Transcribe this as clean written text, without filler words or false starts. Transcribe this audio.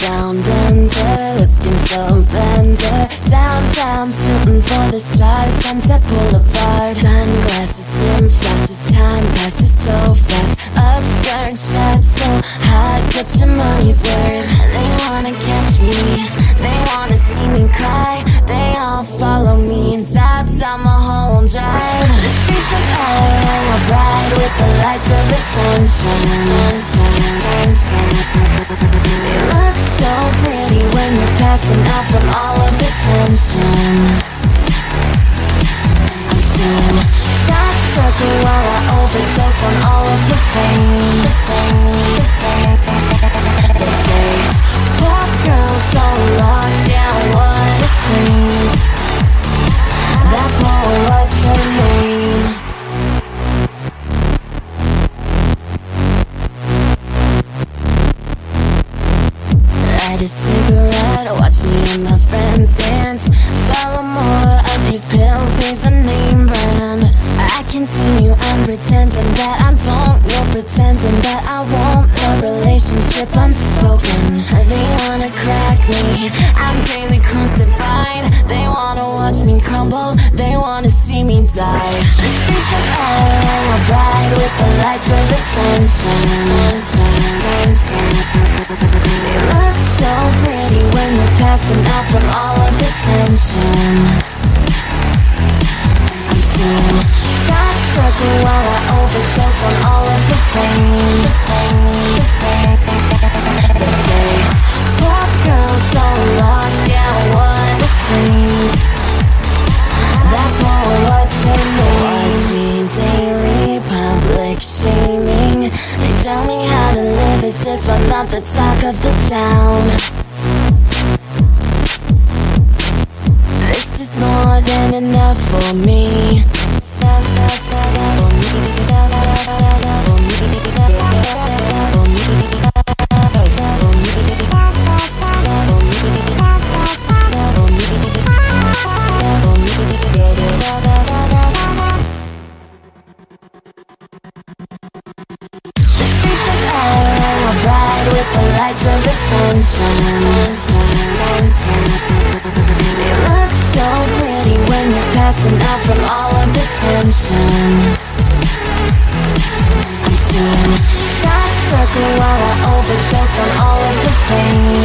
down bender, looking so slender. Downtown, shooting for the stars, Sunset Boulevard. Sunglasses dim, flashes, time passes so fast. Upskirt shot so hot, get your money's worth. They wanna catch me, they wanna see me cry. They all follow me and tap down the whole drive. The streets of LA are bright with the lights of attention. They look so pretty when you're passing out from all of the tension. I'm seeing stars circle while I overdose on all of the fame. They say, poor girl so lost, yeah, what a shame. That poor, what's her name? Light a cigarette, watch me and my friends dance. Swallow more of these pills, there's a name brand. I can see you, I'm pretending that I don't. You're pretending that I won't. The relationship unspoken. They wanna crack me, I'm daily crucified. They wanna watch me crumble, they wanna see me die. The streets of LA are bright with the lights of attention. They look so pretty when you're passing out from all of the tension. I'm seeing stars circle while I overdose on all of the fame. They say, poor girl so lost, yeah, what a shame. That poor, what's her name? Watch me daily, public shaming. They tell me how to live as if I'm not the talk of the town. This is more than enough for me. With the lights of attention. They look so pretty when you're passing out from all of the tension. I'm seeing stars circle while I overdose on all of the fame.